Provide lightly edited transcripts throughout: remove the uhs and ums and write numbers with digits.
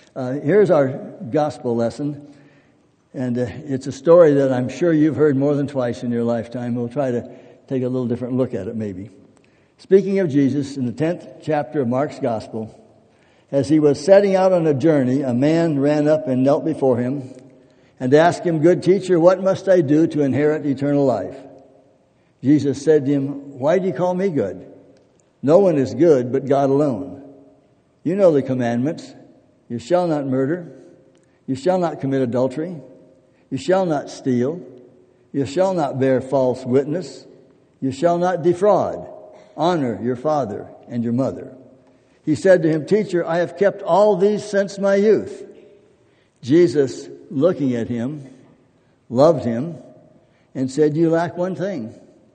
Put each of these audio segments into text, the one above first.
Here's our gospel lesson, and it's a story that I'm sure you've heard more than twice in your lifetime. We'll try to take a little different look at it maybe. Speaking of Jesus, in the 10th chapter of Mark's Gospel, as he was setting out on a journey, a man ran up and knelt before him and asked him, "Good teacher, what must I do to inherit eternal life?" Jesus said to him, "Why do you call me good? No one is good but God alone. You know the commandments. You shall not murder. You shall not commit adultery. You shall not steal. You shall not bear false witness. You shall not defraud. Honor your father and your mother." He said to him, "Teacher, I have kept all these since my youth." Jesus, looking at him, loved him and said, "You lack one thing.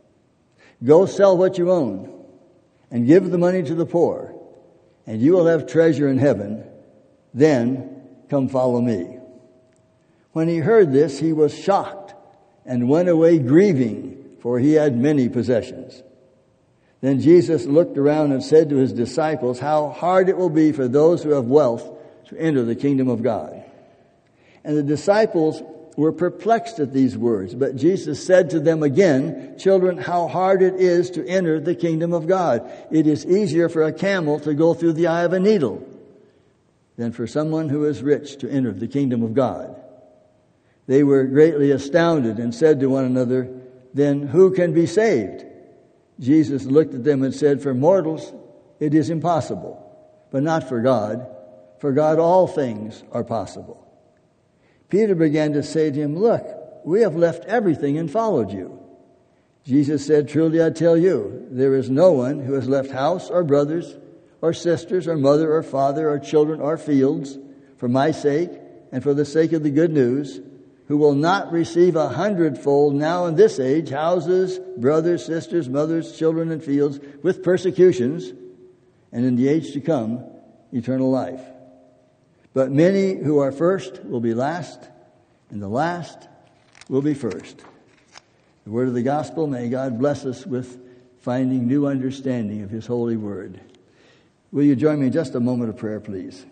Go sell what you own and give the money to the poor, and you will have treasure in heaven. Then come follow me." When he heard this, he was shocked and went away grieving, for he had many possessions. Then Jesus looked around and said to his disciples, "How hard it will be for those who have wealth to enter the kingdom of God." And the disciples were perplexed at these words. But Jesus said to them again, "Children, how hard it is to enter the kingdom of God. It is easier for a camel to go through the eye of a needle than for someone who is rich to enter the kingdom of God." They were greatly astounded and said to one another, "Then who can be saved?" Jesus looked at them and said, "For mortals it is impossible, but not for God. For God all things are possible." Peter began to say to him, "Look, we have left everything and followed you." Jesus said, "Truly I tell you, there is no one who has left house or brothers or sisters or mother or father or children or fields for my sake and for the sake of the good news, who will not receive 100-fold now in this age, houses, brothers, sisters, mothers, children, and fields, with persecutions, and in the age to come, eternal life. But many who are first will be last, and the last will be first." The word of the gospel, may God bless us with finding new understanding of his holy word. Will you join me in just a moment of prayer, please?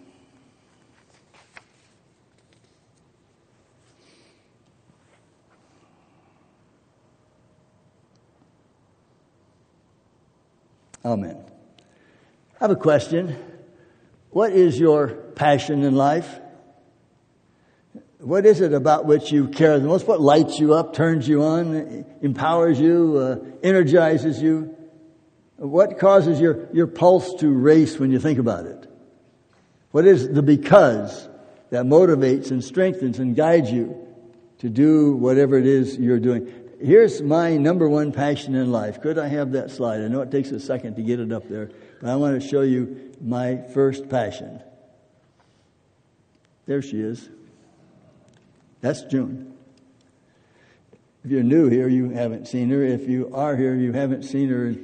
Amen. I have a question. What is your passion in life? What is it about which you care the most? What lights you up, turns you on, empowers you, energizes you? What causes your pulse to race when you think about it? What is the because that motivates and strengthens and guides you to do whatever it is you're doing? Here's my number one passion in life. Could I have that slide? I know it takes a second to get it up there, but I want to show you my first passion. There she is. That's June. If you're new here, you haven't seen her. If you are here, you haven't seen her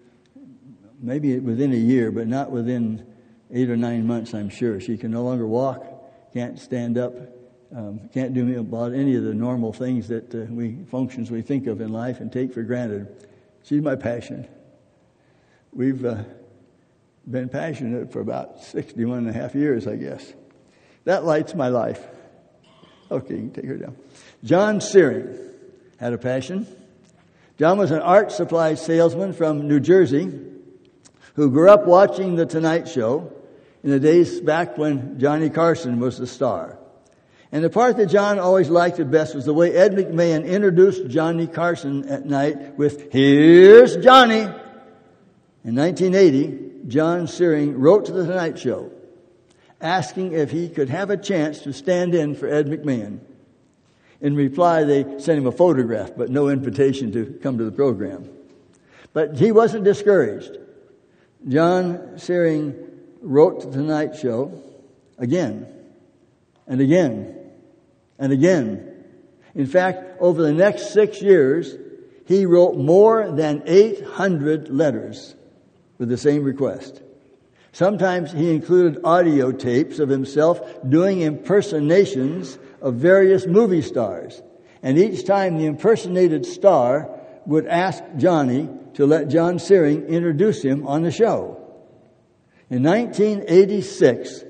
maybe within a year, but not within 8 or 9 months, I'm sure. She can no longer walk, can't stand up, can't do about any of the normal things that functions we think of in life and take for granted. She's my passion. We've been passionate for about 61 and a half years, I guess. That lights my life. Okay, you can take her down. John Searing had a passion. John was an art supply salesman from New Jersey who grew up watching The Tonight Show in the days back when Johnny Carson was the star. And the part that John always liked the best was the way Ed McMahon introduced Johnny Carson at night with, "Here's Johnny." In 1980, John Searing wrote to The Tonight Show asking if he could have a chance to stand in for Ed McMahon. In reply, they sent him a photograph, but no invitation to come to the program. But he wasn't discouraged. John Searing wrote to The Tonight Show again and again and again. In fact, over the next 6 years, he wrote more than 800 letters with the same request. Sometimes he included audio tapes of himself doing impersonations of various movie stars. And each time the impersonated star would ask Johnny to let John Searing introduce him on the show. In 1986,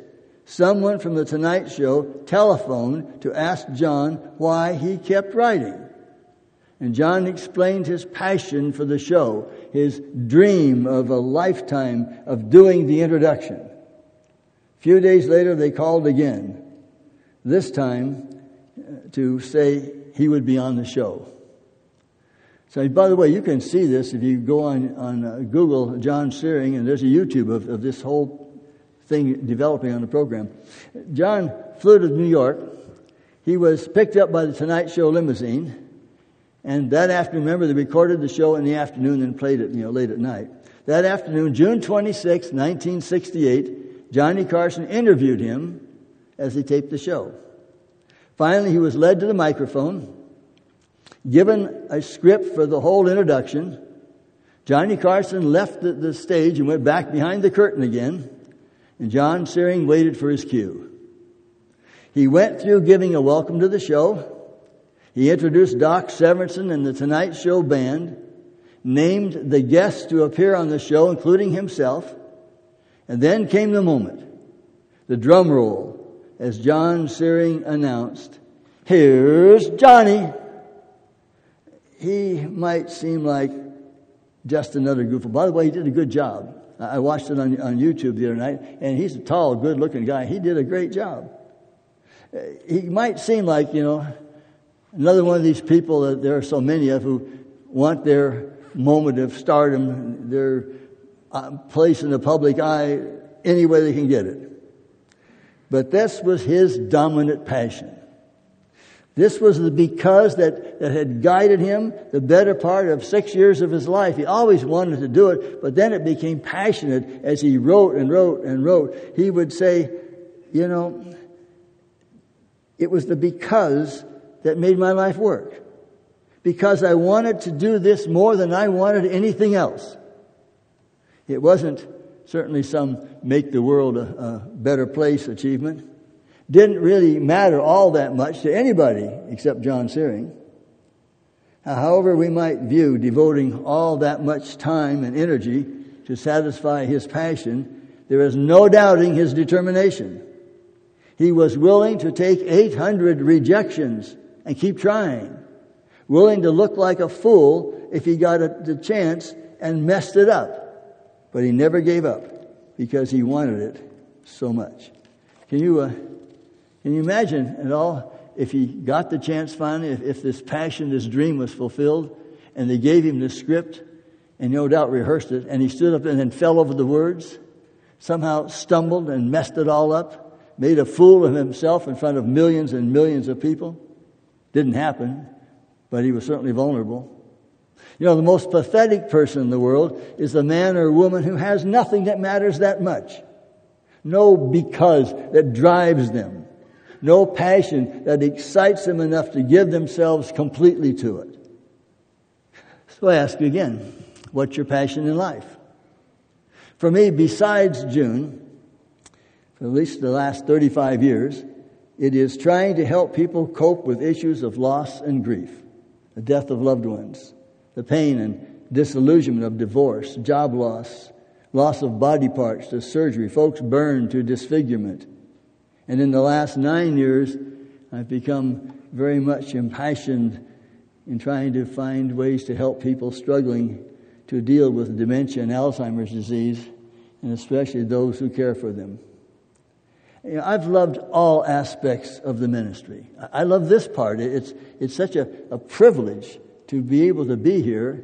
someone from The Tonight Show telephoned to ask John why he kept writing. And John explained his passion for the show, his dream of a lifetime of doing the introduction. A few days later, they called again, this time to say he would be on the show. So, by the way, you can see this if you go on Google John Searing, and there's a YouTube of this whole thing developing on the program. John flew to New York. He was picked up by the Tonight Show limousine. And that afternoon, remember, they recorded the show in the afternoon and played it, late at night. That afternoon, June 26, 1968, Johnny Carson interviewed him as he taped the show. Finally, he was led to the microphone, given a script for the whole introduction. Johnny Carson left the stage and went back behind the curtain again, and John Searing waited for his cue. He went through giving a welcome to the show. He introduced Doc Severinsen and the Tonight Show band, named the guests to appear on the show, including himself, and then came the moment, the drum roll, as John Searing announced, "Here's Johnny." He might seem like just another goofball. By the way, he did a good job. I watched it on YouTube the other night, and he's a tall, good-looking guy. He did a great job. He might seem like, another one of these people that there are so many of who want their moment of stardom, their place in the public eye, any way they can get it. But this was his dominant passion. This was the because that had guided him the better part of 6 years of his life. He always wanted to do it, but then it became passionate as he wrote and wrote and wrote. He would say, it was the because that made my life work. Because I wanted to do this more than I wanted anything else. It wasn't certainly some make the world a better place achievement. Didn't really matter all that much to anybody except John Searing. However we might view devoting all that much time and energy to satisfy his passion, there is no doubting his determination. He was willing to take 800 rejections and keep trying. Willing to look like a fool if he got the chance and messed it up. But he never gave up because he wanted it so much. Can you imagine at all if he got the chance finally, if this passion, this dream was fulfilled, and they gave him the script, and no doubt rehearsed it, and he stood up and then fell over the words, somehow stumbled and messed it all up, made a fool of himself in front of millions and millions of people? Didn't happen, but he was certainly vulnerable. The most pathetic person in the world is the man or woman who has nothing that matters that much. No because that drives them. No passion that excites them enough to give themselves completely to it. So I ask you again, what's your passion in life? For me, besides June, for at least the last 35 years, it is trying to help people cope with issues of loss and grief, the death of loved ones, the pain and disillusionment of divorce, job loss, loss of body parts to surgery, folks burned to disfigurement. And in the last 9 years, I've become very much impassioned in trying to find ways to help people struggling to deal with dementia and Alzheimer's disease, and especially those who care for them. I've loved all aspects of the ministry. I love this part. It's such a privilege to be able to be here.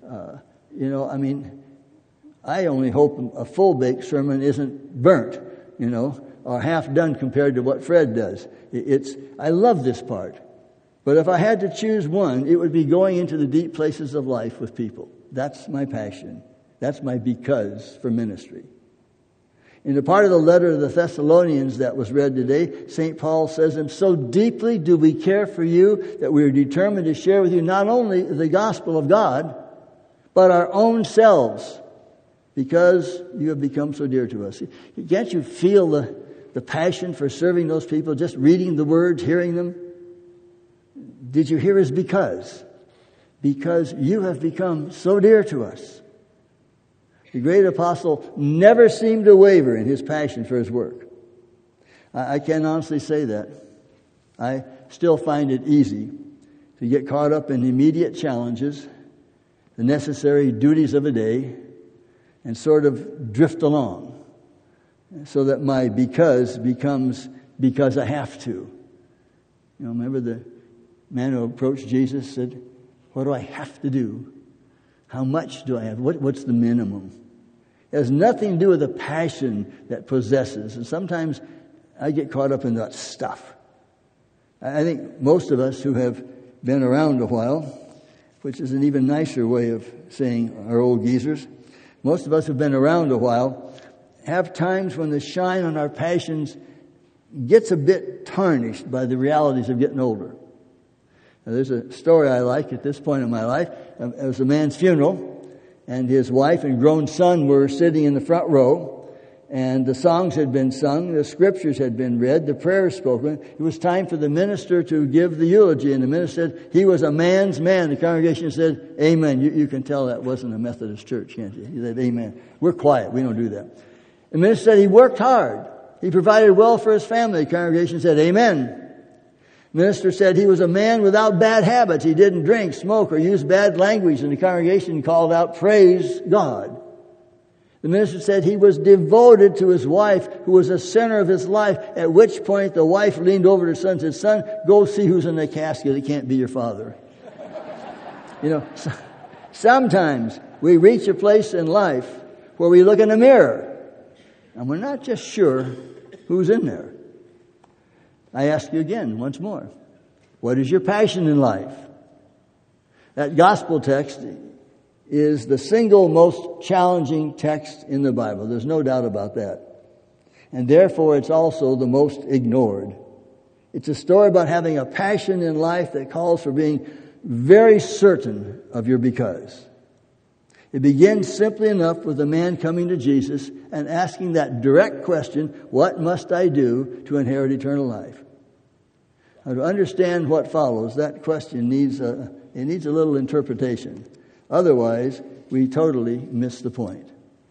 I only hope a full-baked sermon isn't burnt, or half done compared to what Fred does. I love this part. But if I had to choose one, it would be going into the deep places of life with people. That's my passion. That's my because for ministry. In the part of the letter to the Thessalonians that was read today, St. Paul says, "And so deeply do we care for you that we are determined to share with you not only the gospel of God, but our own selves, because you have become so dear to us." Can't you feel the passion for serving those people, just reading the words, hearing them? Did you hear his because? Because you have become so dear to us. The great apostle never seemed to waver in his passion for his work. I can honestly say that. I still find it easy to get caught up in immediate challenges, the necessary duties of a day, and sort of drift along so that my because becomes because I have to. You know, remember the man who approached Jesus said, "What do I have to do? How much do I have? What's the minimum?" It has nothing to do with the passion that possesses. And sometimes I get caught up in that stuff. I think most of us who have been around a while, which is an even nicer way of saying our old geezers, most of us who've been around a while have times when the shine on our passions gets a bit tarnished by the realities of getting older. Now, there's a story I like at this point in my life. It was a man's funeral, and his wife and grown son were sitting in the front row, and the songs had been sung, the scriptures had been read, the prayers spoken. It was time for the minister to give the eulogy, and the minister said, "He was a man's man." The congregation said, "Amen." You can tell that wasn't a Methodist church, can't you? He said, "Amen." We're quiet. We don't do that. The minister said he worked hard. He provided well for his family. The congregation said, "Amen." The minister said he was a man without bad habits. He didn't drink, smoke, or use bad language. And the congregation called out, "Praise God." The minister said he was devoted to his wife, who was the center of his life, at which point the wife leaned over to her son and said, "Son, go see who's in the casket. It can't be your father." You know, sometimes we reach a place in life where we look in the mirror and we're not just sure who's in there. I ask you again, once more, what is your passion in life? That gospel text is the single most challenging text in the Bible. There's no doubt about that. And therefore, it's also the most ignored. It's a story about having a passion in life that calls for being very certain of your because. It begins simply enough with a man coming to Jesus and asking that direct question, "What must I do to inherit eternal life?" Now, to understand what follows, that question needs a little interpretation. Otherwise, we totally miss the point.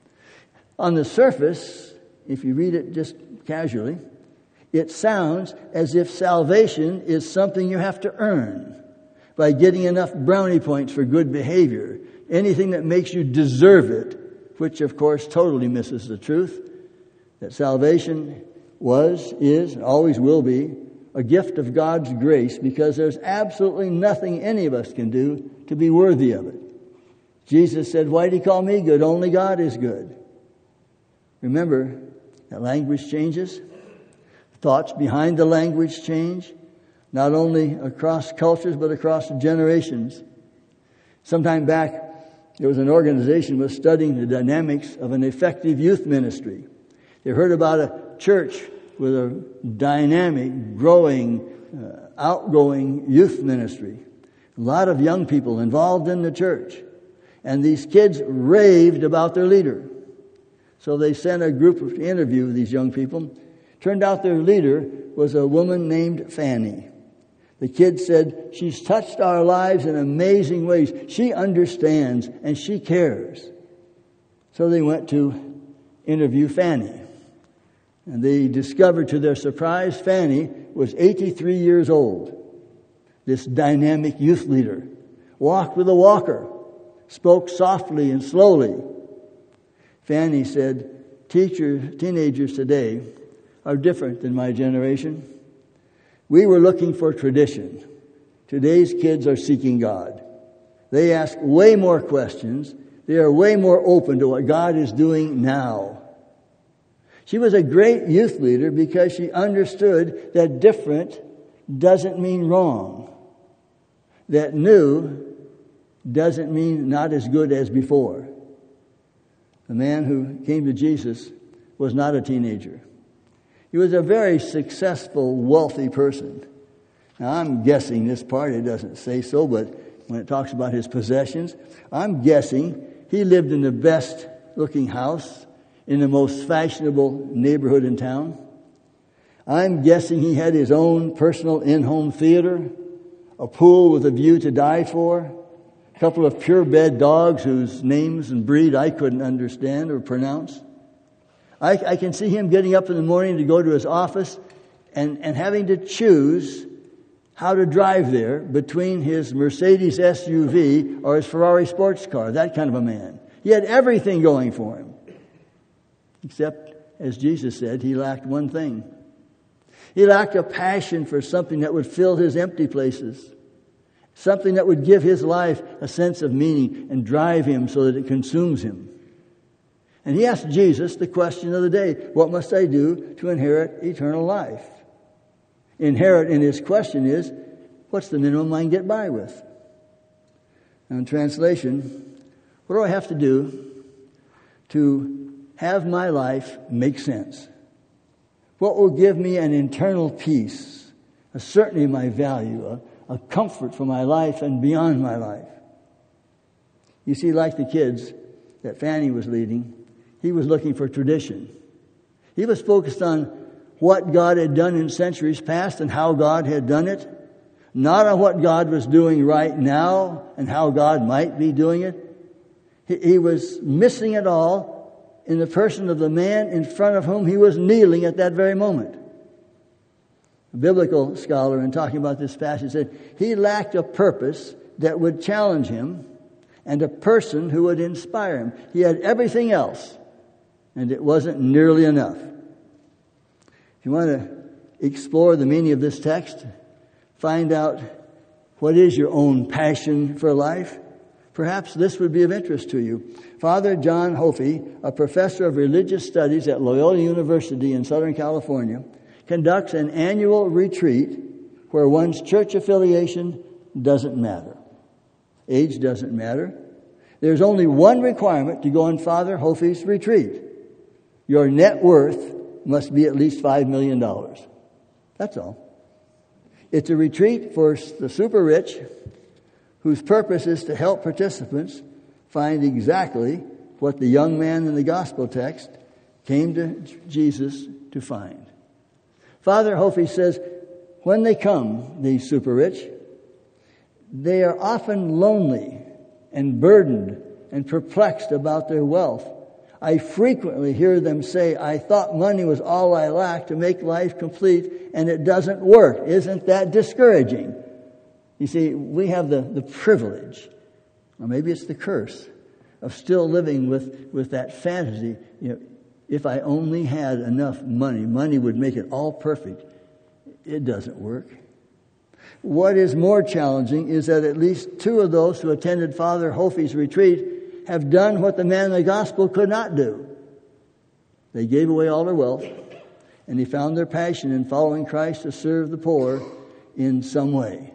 On the surface, if you read it just casually, it sounds as if salvation is something you have to earn by getting enough brownie points for good behavior, anything that makes you deserve it, which of course totally misses the truth that salvation was, is, and always will be a gift of God's grace, because there's absolutely nothing any of us can do to be worthy of it. Jesus said, "Why do you call me good? Only God is good." Remember, that language changes. Thoughts behind the language change, not only across cultures, but across generations. Sometime back, there was an organization that was studying the dynamics of an effective youth ministry. They heard about a church with a dynamic, growing, outgoing youth ministry. A lot of young people involved in the church. And these kids raved about their leader. So they sent a group to interview these young people. Turned out their leader was a woman named Fanny. The kids said, "She's touched our lives in amazing ways. She understands and she cares." So they went to interview Fanny. And they discovered to their surprise, Fanny was 83 years old. This dynamic youth leader walked with a walker, spoke softly and slowly. Fanny said, teenagers today are different than my generation. We were looking for tradition. Today's kids are seeking God. They ask way more questions. They are way more open to what God is doing now. She was a great youth leader because she understood that different doesn't mean wrong. That new doesn't mean not as good as before. The man who came to Jesus was not a teenager. He was a very successful, wealthy person. Now, I'm guessing this part, it doesn't say so, but when it talks about his possessions, I'm guessing he lived in the best looking house in the most fashionable neighborhood in town. I'm guessing he had his own personal in-home theater, a pool with a view to die for, a couple of pure-bred dogs whose names and breed I couldn't understand or pronounce. I can see him getting up in the morning to go to his office and having to choose how to drive there between his Mercedes SUV or his Ferrari sports car, that kind of a man. He had everything going for him. Except, as Jesus said, he lacked one thing. He lacked a passion for something that would fill his empty places. Something that would give his life a sense of meaning and drive him so that it consumes him. And he asked Jesus the question of the day, what must I do to inherit eternal life? Inherit in his question is, what's the minimum I can get by with? Now in translation, what do I have to do to have my life make sense? What will give me an internal peace, a certainty of my value, a comfort for my life and beyond my life? You see, like the kids that Fanny was leading, he was looking for tradition. He was focused on what God had done in centuries past and how God had done it, not on what God was doing right now and how God might be doing it. He was missing it all in the person of the man in front of whom he was kneeling at that very moment. A biblical scholar, in talking about this passage, said he lacked a purpose that would challenge him and a person who would inspire him. He had everything else, and it wasn't nearly enough. If you want to explore the meaning of this text, find out what is your own passion for life, perhaps this would be of interest to you. Father John Hophie, a professor of religious studies at Loyola University in Southern California, conducts an annual retreat where one's church affiliation doesn't matter. Age doesn't matter. There's only one requirement to go on Father Hophie's retreat. Your net worth must be at least $5 million. That's all. It's a retreat for the super rich whose purpose is to help participants find exactly what the young man in the gospel text came to Jesus to find. Father Hophie says, when they come, these super rich, they are often lonely and burdened and perplexed about their wealth. I frequently hear them say, I thought money was all I lacked to make life complete, and it doesn't work. Isn't that discouraging? You see, we have the privilege, or maybe it's the curse, of still living with that fantasy. You know, if I only had enough money, money would make it all perfect. It doesn't work. What is more challenging is that at least two of those who attended Father Hophie's retreat have done what the man in the gospel could not do. They gave away all their wealth, and they found their passion in following Christ to serve the poor in some way.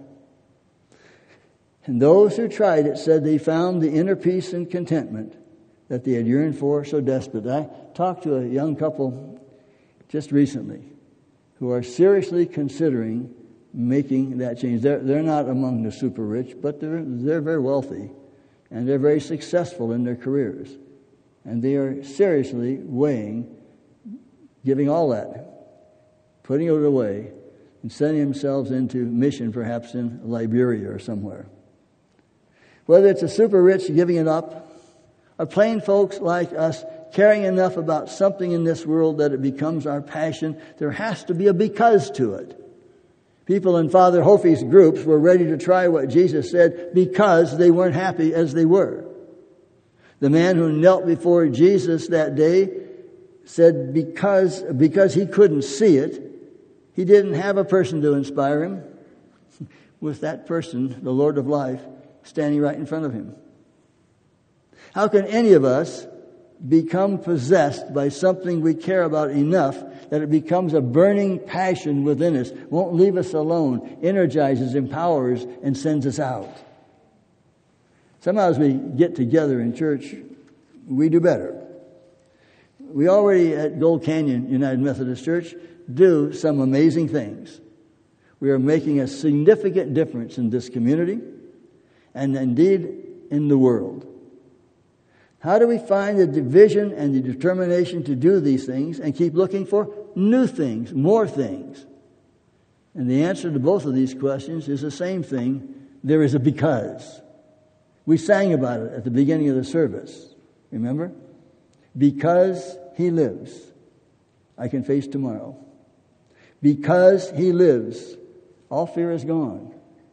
And those who tried it said they found the inner peace and contentment that they had yearned for so desperately. I talked to a young couple just recently who are seriously considering making that change. They're not among the super rich, but they're very wealthy. And they're very successful in their careers. And they are seriously weighing giving all that, putting it away, and sending themselves into mission perhaps in Liberia or somewhere. Whether it's a super rich giving it up, or plain folks like us caring enough about something in this world that it becomes our passion, there has to be a because to it. People in Father Hophie's groups were ready to try what Jesus said because they weren't happy as they were. The man who knelt before Jesus that day said because he couldn't see it, he didn't have a person to inspire him. With that person, the Lord of life, standing right in front of him. How can any of us become possessed by something we care about enough that it becomes a burning passion within us, won't leave us alone, energizes, empowers, and sends us out? Somehow as we get together in church, we do better. We already at Gold Canyon United Methodist Church do some amazing things. We are making a significant difference in this community and indeed in the world. How do we find the division and the determination to do these things and keep looking for new things, more things? And the answer to both of these questions is the same thing. There is a because. We sang about it at the beginning of the service. Remember? Because He lives, I can face tomorrow. Because he lives, all fear is gone.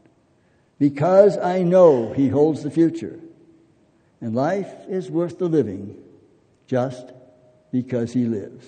Because I know he holds the future. And life is worth the living just because he lives.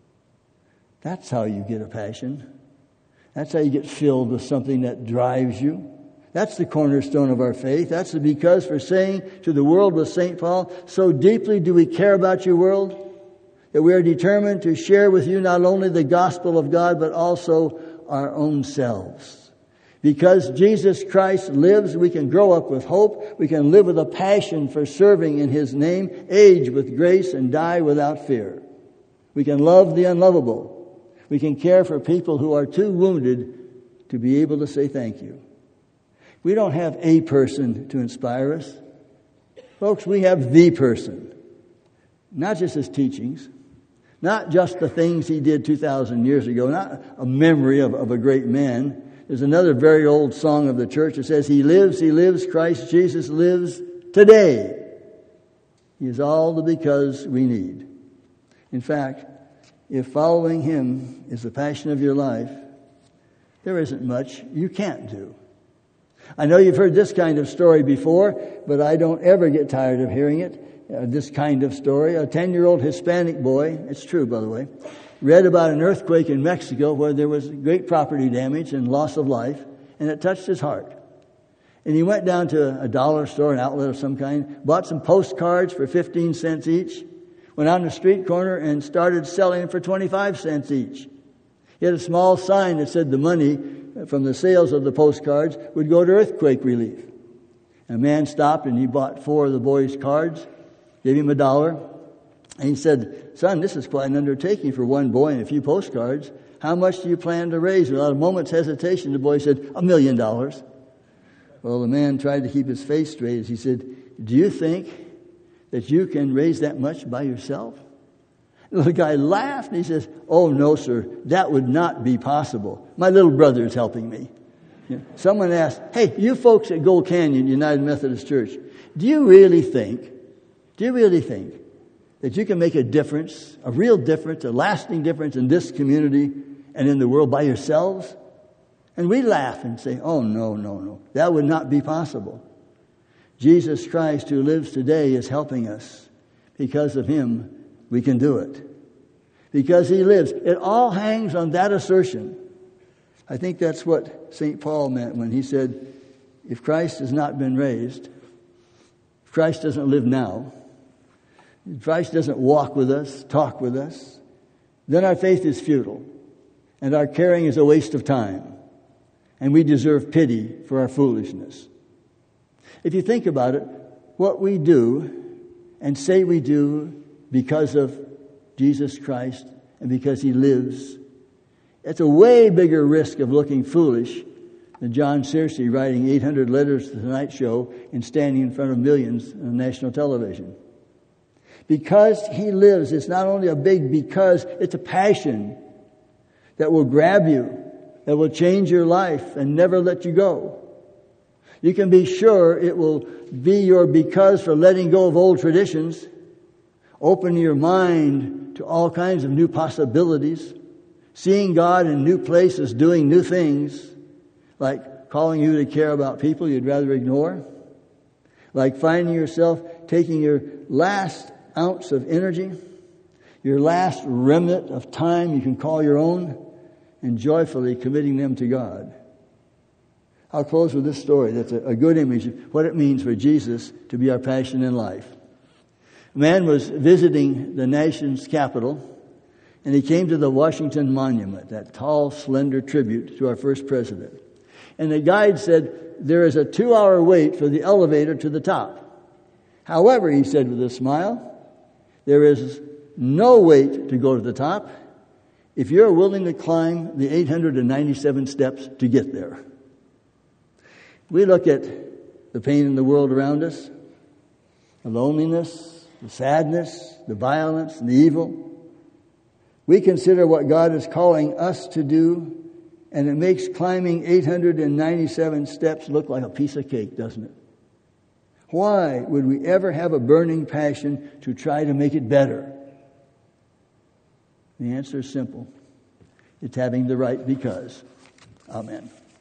That's how you get a passion. That's how you get filled with something that drives you. That's the cornerstone of our faith. That's the because for saying to the world with St. Paul, so deeply do we care about you, world, that we are determined to share with you not only the gospel of God, but also our own selves. Because Jesus Christ lives, we can grow up with hope. We can live with a passion for serving in his name, age with grace, and die without fear. We can love the unlovable. We can care for people who are too wounded to be able to say thank you. We don't have a person to inspire us. Folks, we have the person. Not just his teachings. Not just the things he did 2,000 years ago. Not a memory of a great man. There's another very old song of the church that says, he lives, Christ Jesus lives today. He is all the because we need. In fact, if following him is the passion of your life, there isn't much you can't do. I know you've heard this kind of story before, but I don't ever get tired of hearing it. This kind of story. A 10-year-old Hispanic boy, it's true by the way, read about an earthquake in Mexico where there was great property damage and loss of life, and it touched his heart. And he went down to a dollar store, an outlet of some kind, bought some postcards for 15 cents each, went on the street corner and started selling them for 25 cents each. He had a small sign that said the money from the sales of the postcards would go to earthquake relief. A man stopped and he bought 4 of the boy's cards, gave him $1, and he said, son, this is quite an undertaking for one boy and a few postcards. How much do you plan to raise? Without a moment's hesitation, the boy said, $1 million. Well, the man tried to keep his face straight as he said, do you think that you can raise that much by yourself? The guy laughed and he says, oh, no, sir, that would not be possible. My little brother is helping me. Someone asked, hey, you folks at Gold Canyon United Methodist Church, do you really think that you can make a difference, a real difference, a lasting difference in this community and in the world by yourselves? And we laugh and say, oh, no, that would not be possible. Jesus Christ, who lives today, is helping us. Because of him, we can do it. Because he lives. It all hangs on that assertion. I think that's what St. Paul meant when he said, if Christ has not been raised, if Christ doesn't live now, if Christ doesn't walk with us, talk with us, then our faith is futile, and our caring is a waste of time, and we deserve pity for our foolishness. If you think about it, what we do and say we do because of Jesus Christ and because he lives, it's a way bigger risk of looking foolish than John Searcy writing 800 letters to the Tonight Show and standing in front of millions on national television. Because he lives, it's not only a big because, it's a passion that will grab you, that will change your life and never let you go. You can be sure it will be your because for letting go of old traditions, opening your mind to all kinds of new possibilities, seeing God in new places, doing new things, like calling you to care about people you'd rather ignore, like finding yourself taking your last ounce of energy, your last remnant of time you can call your own, and joyfully committing them to God. I'll close with this story that's a good image of what it means for Jesus to be our passion in life. A man was visiting the nation's capital, and he came to the Washington Monument, that tall, slender tribute to our first president. And the guide said, there is a 2-hour wait for the elevator to the top. However, he said with a smile, there is no wait to go to the top if you're willing to climb the 897 steps to get there. We look at the pain in the world around us, the loneliness, the sadness, the violence, and the evil. We consider what God is calling us to do, and it makes climbing 897 steps look like a piece of cake, doesn't it? Why would we ever have a burning passion to try to make it better? The answer is simple. It's having the right because. Amen.